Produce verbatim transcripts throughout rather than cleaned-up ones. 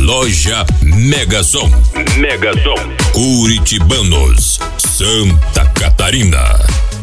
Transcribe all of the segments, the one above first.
Loja Megasom. Megasom. Curitibanos, Santa Catarina.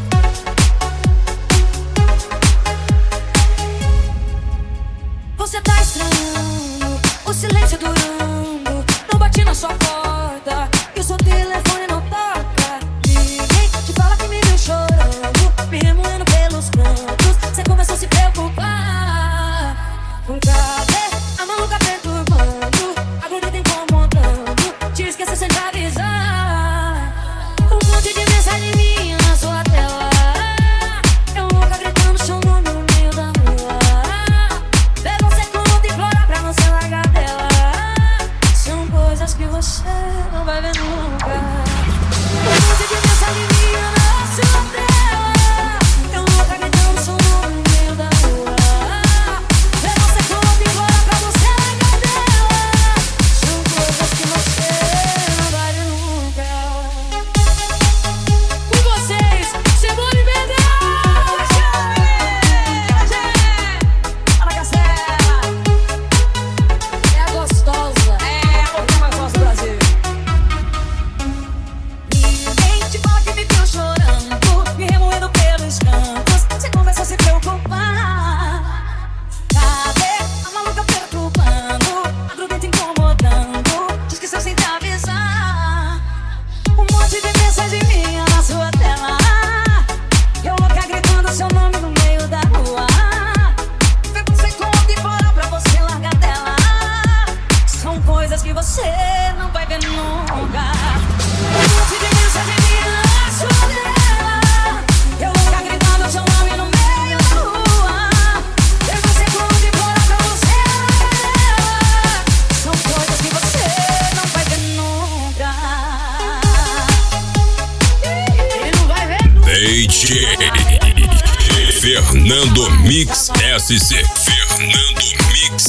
Você tá estranhando, o silêncio durando. Não bati na sua porta e o seu telefone não toca. Ninguém te fala que me viu chorando, me remoendo pelos cantos. Você começou a se preocupar. Cadê a maluca perturbando? A grudenta incomodando, te esqueceu sem te avisar. Um monte de mensagem minha na sua tela. Eu louca gritando seu nome no meio da rua. Ver você com outra e implorar pra não se largar dela. São coisas que você não vai ver nunca. Um monte de mensagem minha na sua tela. Eu louca gritando seu nome no meio da rua. Ver você com outra e implorar pra não se largar dela. São coisas que você não vai ver nunca. Com vocês, Cebola e Verdade. Fala, Castela. É a gostosa. É a louca mais gostosa do Brasil. Ninguém te fala que me viu chorando, me remoendo pelos cantos. Você começa a se preocupar. Cadê a maluca perturbando, a grudenta incomodando, te esqueceu sem te avisar. Um monte de mensagem minha na sua tela. Eu louca gritando seu nome no meio da rua. Vê você com outra e implorar pra você largar dela. São coisas que você não vai ver nunca. Um monte de mensagem minha na sua tela. Eu louca gritando seu nome no meio da rua. Vê você com outra e implorar pra você largar dela. São coisas que você não vai ver nunca. Ele não vai ver nunca. D J Fernando Mix S C. Fernando Mix